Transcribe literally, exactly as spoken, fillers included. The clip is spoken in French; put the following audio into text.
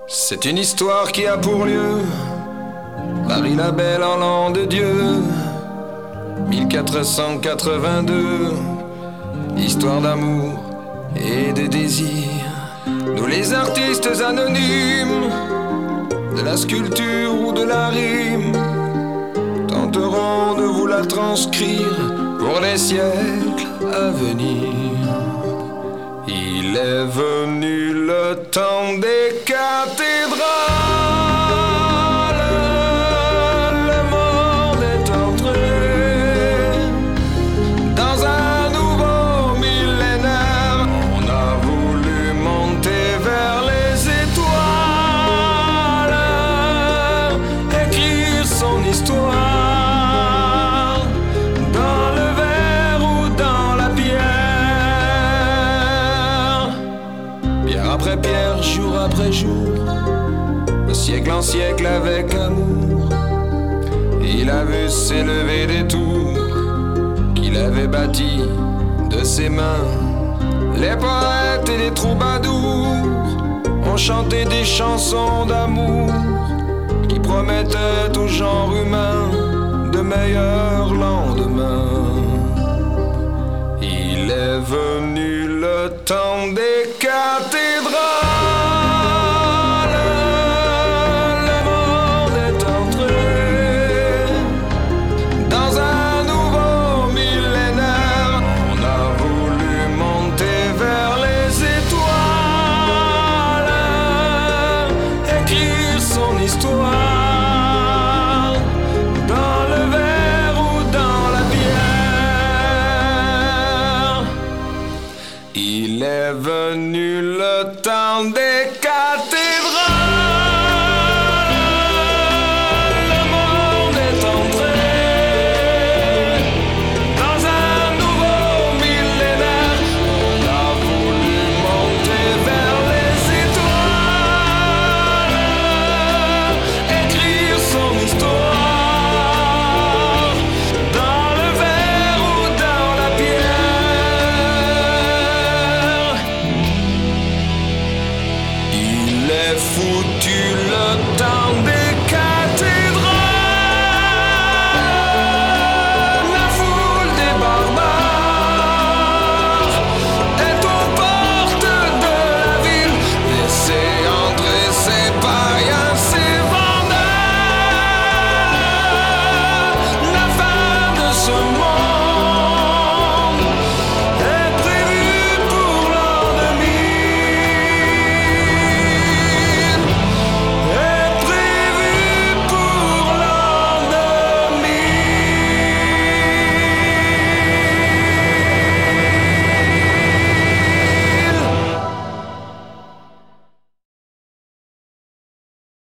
C'est une histoire qui a pour lieu Paris la Belle en l'an de Dieu mille quatre cent quatre-vingt-deux. Histoire d'amour et de désir. Nous les artistes anonymes de la sculpture ou de la rime tenterons de vous la transcrire pour les siècles à venir. Il est venu le temps des cathédrales. Le monde est entré dans un nouveau millénaire. On a voulu monter vers les étoiles, écrire son histoire. Après pierre, jour après jour, de siècle en siècle avec amour, il a vu s'élever des tours qu'il avait bâties de ses mains. Les poètes et les troubadours ont chanté des chansons d'amour qui promettaient au genre humain de meilleurs lendemains. Il est venu le temps des cathédrales. Le monde est entré dans un nouveau millénaire. On a voulu monter vers les étoiles, écrire son histoire dans le verre ou dans la bière. Il est venu le temps des